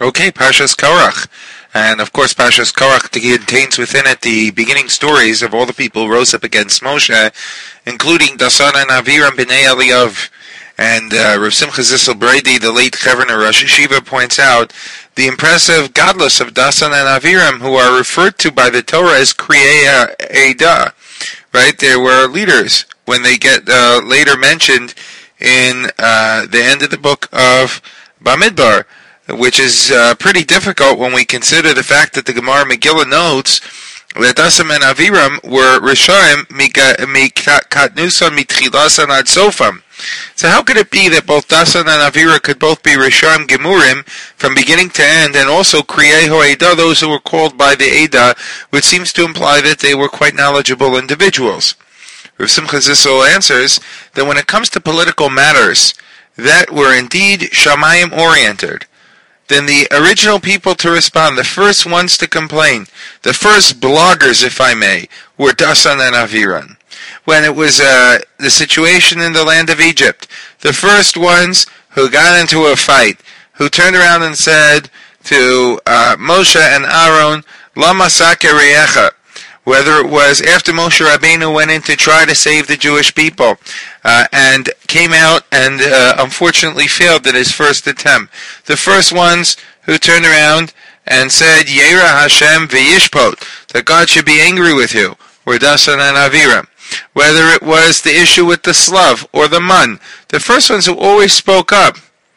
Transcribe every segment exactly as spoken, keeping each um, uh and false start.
Okay, Parshas Korach. And of course, Parshas Korach contains within it the beginning stories of all the people who rose up against Moshe, including Dasan and Aviram b'nei Eliyav. And uh, Rav Simcha Zissel Brady, the late Governor Rosh Hashiva, points out the impressive godless of Dasan and Aviram, who are referred to by the Torah as Kriyei Eidah. Right? They were leaders when they get uh, later mentioned in uh, the end of the book of Bamidbar, which is uh, pretty difficult when we consider the fact that the Gemara Megillah notes that Dasan and Aviram were Rishaim mikatnusan mitchilasan ad sofam. So how could it be that both Dasan and Aviram could both be Rishaim Gemurim from beginning to end, and also Kriyei Ho'edah, those who were called by the Eidah, which seems to imply that they were quite knowledgeable individuals? Rav Simcha Zissel answers that when it comes to political matters that were indeed Shamayim oriented, then the original people to respond, the first ones to complain, the first bloggers, if I may, were Dasan and Aviram. When it was uh, the situation in the land of Egypt, the first ones who got into a fight, who turned around and said to uh, Moshe and Aaron, Lama Saker Reyecha, whether it was after Moshe Rabbeinu went in to try to save the Jewish people, uh, and came out and uh, unfortunately failed at his first attempt. The first ones who turned around and said, Yera Hashem v'yishpot, that God should be angry with you, were Dasan and Aviram. Whether it was the issue with the Slav or the Mun, the first ones who always spoke up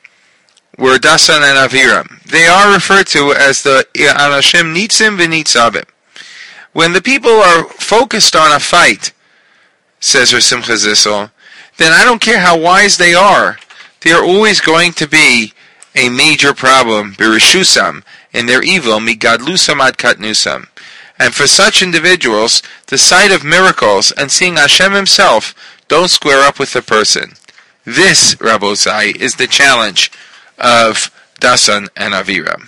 were Dasan and Aviram. They are referred to as the Anashim Nitzim v'Nitzavim. When the people are focused on a fight, says Rav Simcha Zissel, then I don't care how wise they are, they are always going to be a major problem, birishusam, in their evil, migadlusam ad katnusam. And for such individuals, the sight of miracles and seeing Hashem himself don't square up with the person. This, Rabbosai, is the challenge of Dasan and Aviram.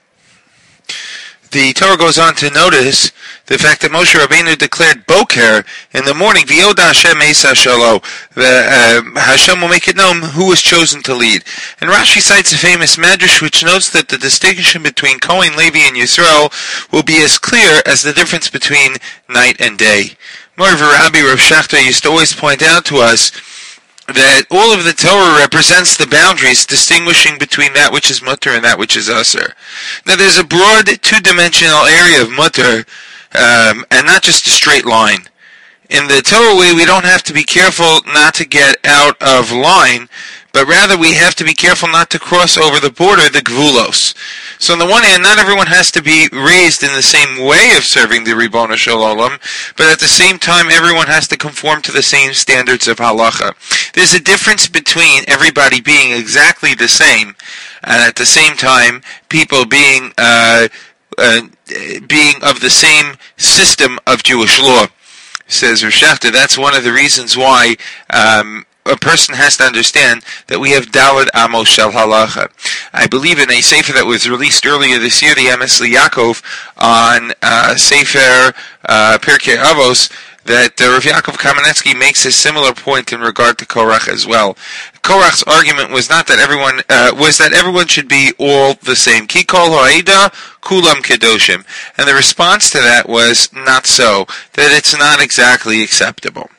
The Torah goes on to notice the fact that Moshe Rabbeinu declared Boker in the morning, V'yoda Hashem Esa Shalo, uh, Hashem will make it known who was chosen to lead. And Rashi cites a famous medrash which notes that the distinction between Kohen, Levi, and Yisrael will be as clear as the difference between night and day. Moreover, Rabbi Rav Shachter used to always point out to us that all of the Torah represents the boundaries distinguishing between that which is mutter and that which is asur. Now there's a broad two-dimensional area of mutter, um, and not just a straight line. In the Torah way, we don't have to be careful not to get out of line, but rather we have to be careful not to cross over the border, the gvulos. So on the one hand, not everyone has to be raised in the same way of serving the Ribono Shel Olam, but at the same time, everyone has to conform to the same standards of halacha. There's a difference between everybody being exactly the same, and at the same time, people being uh, uh, being of the same system of Jewish law. Says Rav Shachter, that's one of the reasons why um, a person has to understand that we have Daled Amos Shel Halacha. I believe in a sefer that was released earlier this year, the Emes Yaakov, on uh, Sefer uh, Pirkei Avos, that uh, Rav Yaakov Kamenetsky makes a similar point in regard to Korach as well. Korach's argument was not that everyone uh, was that everyone should be all the same. Ki kol ha'eda kulam kedoshim, and the response to that was not so. That it's not exactly acceptable.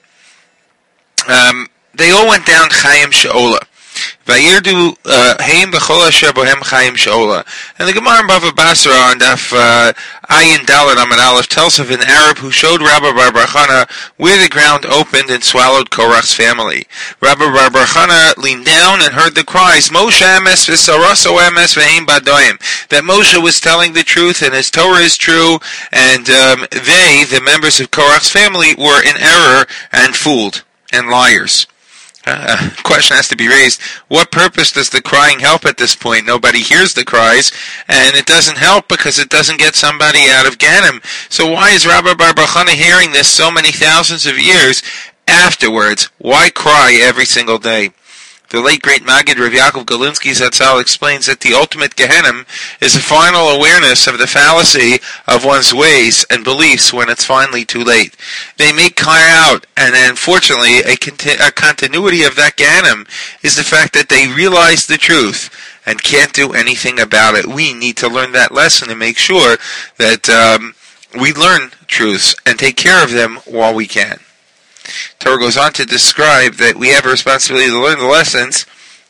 Um, they all went down Chaim She'ola. Vayirdu Haim B'chol Asher Bohem Chaim She'ola. And the Gemara in Bava Basra on Daf uh, Ayin Dalet Amud Aleph tells of an Arab who showed Rabbi Bar Bar Chana where the ground opened and swallowed Korach's family. Rabbi Bar Bar Chana leaned down and heard the cries, Moshe Emes V'Saraso Emes V'Heim Badoim, that Moshe was telling the truth and his Torah is true, and um, they, the members of Korach's family, were in error and fooled and liars. Uh, question has to be raised. What purpose does the crying help at this point? Nobody hears the cries, and it doesn't help because it doesn't get somebody out of Ganem. So why is Rabbi Bar Bar Chana hearing this so many thousands of years afterwards? Why cry every single day? The late great Maggid Rav Yaakov Galinsky Zatzal explains that the ultimate Gehenim is a final awareness of the fallacy of one's ways and beliefs when it's finally too late. They may cry out, and unfortunately a, conti- a continuity of that Gehenim is the fact that they realize the truth, and can't do anything about it. We need to learn that lesson and make sure that um, we learn truths and take care of them while we can. Torah goes on to describe that we have a responsibility to learn the lessons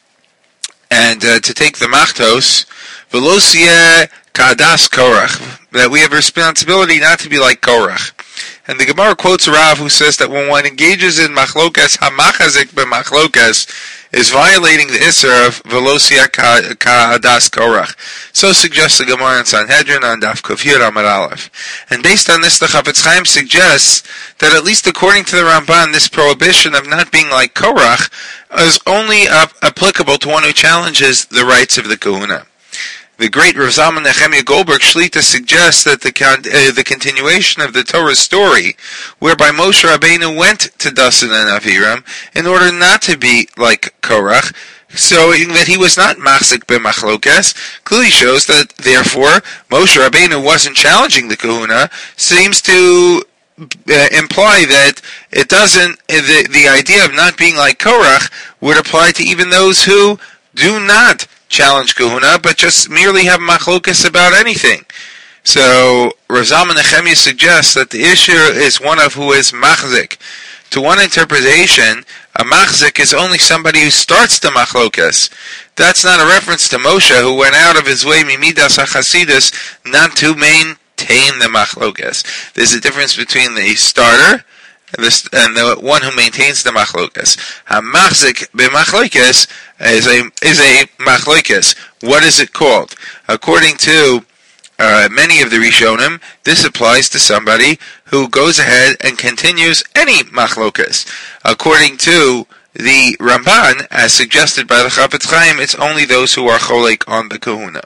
and uh, to take the machtos, velosia kadas Korach, that we have a responsibility not to be like Korach. And the Gemara quotes Rav, who says that when one engages in machlokas, hamachazik b'machlokas, is violating the Isser of velosia kadas Korach. So suggests the Gemara in Sanhedrin on Daf Kufir Amar Aleph. And based on this, the Chafetz Chaim suggests that at least according to the Ramban, this prohibition of not being like Korach is only uh, applicable to one who challenges the rights of the kahuna. The great Rav Zalman Nechemia Goldberg Shlita suggests that the con- uh, the continuation of the Torah's story, whereby Moshe Rabbeinu went to Dasan and Aviram in order not to be like Korach, so that he was not machzik b'machlokas, clearly shows that, therefore, Moshe Rabbeinu wasn't challenging the kahuna, seems to uh, imply that it doesn't, the, the idea of not being like Korach would apply to even those who do not challenge kahuna, but just merely have machlokas about anything. So, Rav Zalman Nechemia suggests that the issue is one of who is machzik. To one interpretation, a machzik is only somebody who starts the machlokas. That's not a reference to Moshe, who went out of his way, mimidas hachasidus, not to maintain the machlokas. There's a difference between the starter This, and the one who maintains the machlokas. Ha-machzik b'machlokas is a is a machlokas. What is it called? According to uh, many of the Rishonim, this applies to somebody who goes ahead and continues any machlokas. According to the Ramban, as suggested by the Chafetz Chaim, it's only those who are cholek on the kahuna.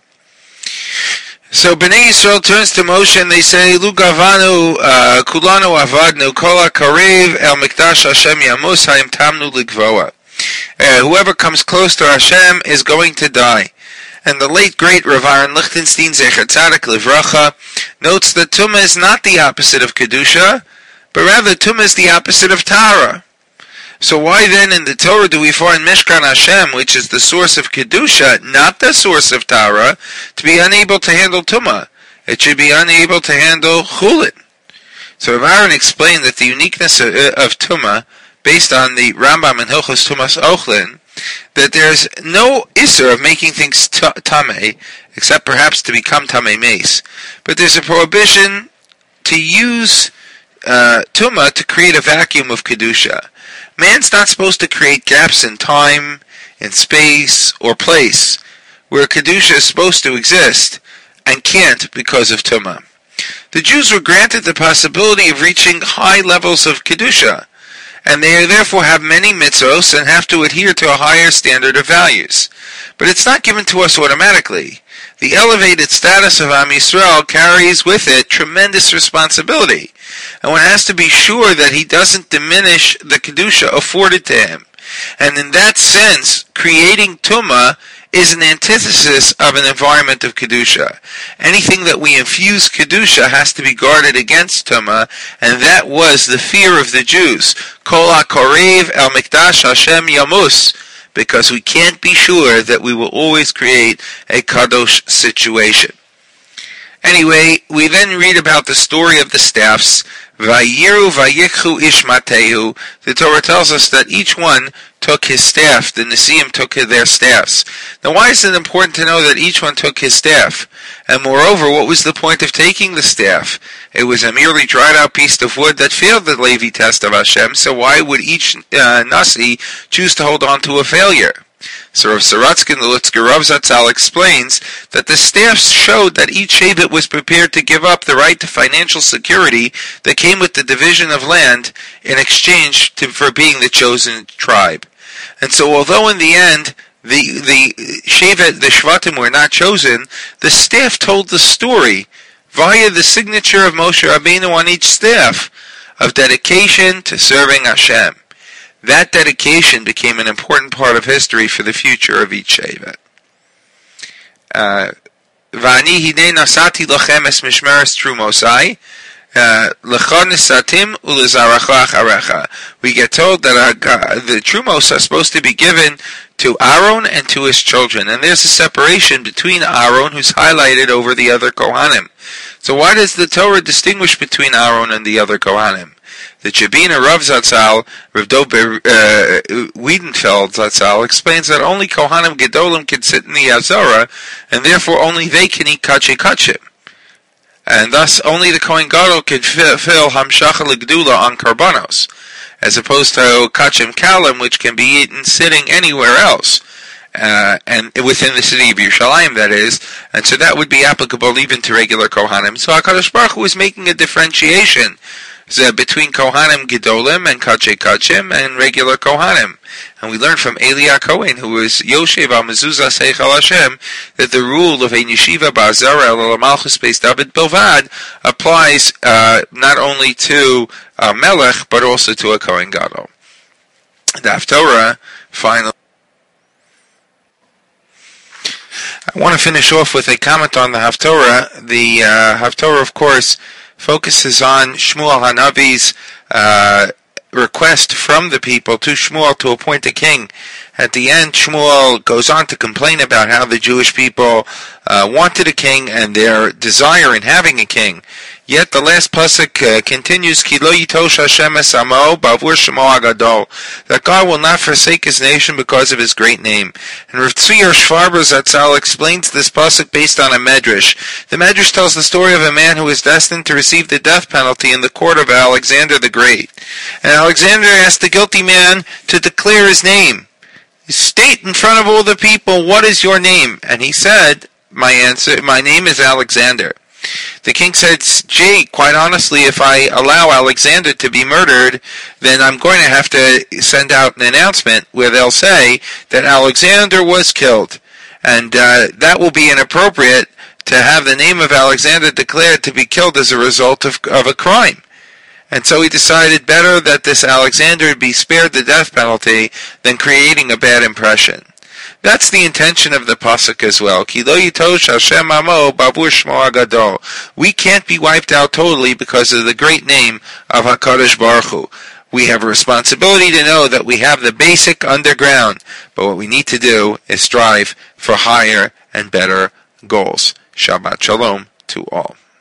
So Bnei Yisrael turns to Moshe and they say, Lu gavanu kulanu avadnu kol hakarev el mikdash Hashem yamus hayim tamnu ligvoa. Whoever comes close to Hashem is going to die. And the late great Rav Aaron Lichtenstein Zecher Tzadik Livracha notes that Tumah is not the opposite of Kedusha, but rather Tumah is the opposite of Tara. So why then in the Torah do we find Mishkan Hashem, which is the source of Kedusha, not the source of Tara, to be unable to handle Tumah? It should be unable to handle Chulin. So Rav Aaron explained that the uniqueness of, of Tumah, based on the Rambam and Hilchos Tumas Ochlin, that there's no Isser of making things t- Tameh, except perhaps to become Tameh Mace. But there's a prohibition to use uh, Tumah to create a vacuum of Kedusha. Man's not supposed to create gaps in time, in space, or place, where Kedusha is supposed to exist, and can't because of Tumah. The Jews were granted the possibility of reaching high levels of Kedusha, and they therefore have many mitzvos and have to adhere to a higher standard of values. But it's not given to us automatically. The elevated status of Am Yisrael carries with it tremendous responsibility, and one has to be sure that he doesn't diminish the Kedusha afforded to him. And in that sense, creating Tumah is an antithesis of an environment of Kedusha. Anything that we infuse Kedusha has to be guarded against Tumah, and that was the fear of the Jews. Kol hakarev el mikdash Hashem yamus, because we can't be sure that we will always create a kadosh situation. Anyway, we then read about the story of the staffs. Vayiru vayikhu ish matehu. The Torah tells us that each one took his staff. The Nesiim took their staffs. Now, why is it important to know that each one took his staff? And moreover, what was the point of taking the staff? It was a merely dried out piece of wood that failed the Levi test of Hashem, so why would each uh, Nasi choose to hold on to a failure? So Rav Saratskin, the Lutzker Rav Zatzal, explains that the staffs showed that each Shevet was prepared to give up the right to financial security that came with the division of land in exchange to, for being the chosen tribe. And so although in the end the the Shevet, the Shvatim were not chosen, the staff told the story via the signature of Moshe Rabbeinu on each staff of dedication to serving Hashem. That dedication became an important part of history for the future of each Shevet. V'ani hidei nasati lachem es mishmeres trumosai lecha nisatim ulezaracha acharecha. We get told that uh, the trumos are supposed to be given to Aaron and to his children. And there's a separation between Aaron, who's highlighted over the other Kohanim. So why does the Torah distinguish between Aaron and the other Kohanim? The Chabina Rav Zatzal, Rav Dov uh, Wiedenfeld Zatzal, explains that only Kohanim Gedolim can sit in the Azara, and therefore only they can eat Kache Kachim. And thus only the Kohen Gadol can fill Hamshacha L'Gdula on Karbanos, as opposed to Kachim Kalim, which can be eaten sitting anywhere else, uh, and within the city of Yerushalayim, that is, and so that would be applicable even to regular Kohanim. So HaKadosh Baruch Hu is making a differentiation between Kohanim Gedolim and Kache Kachim and regular Kohanim. And we learn from Eli Cohen, who is Yoshev al Mezuzah Seichel Hashem, that the rule of a Yeshiva Ba'azara El Malchus Beis David Bilvad applies uh, not only to a Melech, but also to a Kohen Gadol. The Haftorah, finally. I want to finish off with a comment on the Haftorah. The uh, Haftorah, of course, focuses on Shmuel Hanavi's uh, request from the people to Shmuel to appoint a king. At the end, Shmuel goes on to complain about how the Jewish people uh, wanted a king and their desire in having a king. Yet the last pasuk uh, continues, Ki lo yitosh Hashem es amo bavur shemo hagadol, that God will not forsake His nation because of His great name. And Rav Tzvi Shvarber Zatzal explains this pasuk based on a medrash. The medrash tells the story of a man who is destined to receive the death penalty in the court of Alexander the Great. And Alexander asked the guilty man to declare his name. State in front of all the people, what is your name? And he said, my answer, my name is Alexander. The king said, gee, quite honestly, if I allow Alexander to be murdered, then I'm going to have to send out an announcement where they'll say that Alexander was killed. And uh, that will be inappropriate to have the name of Alexander declared to be killed as a result of, of a crime. And so he decided better that this Alexander be spared the death penalty than creating a bad impression. That's the intention of the pasuk as well. Ki lo yitosh Hashem amo bavur shmo hagadol. We can't be wiped out totally because of the great name of HaKadosh Baruch Hu. We have a responsibility to know that we have the basic underground, but what we need to do is strive for higher and better goals. Shabbat Shalom to all.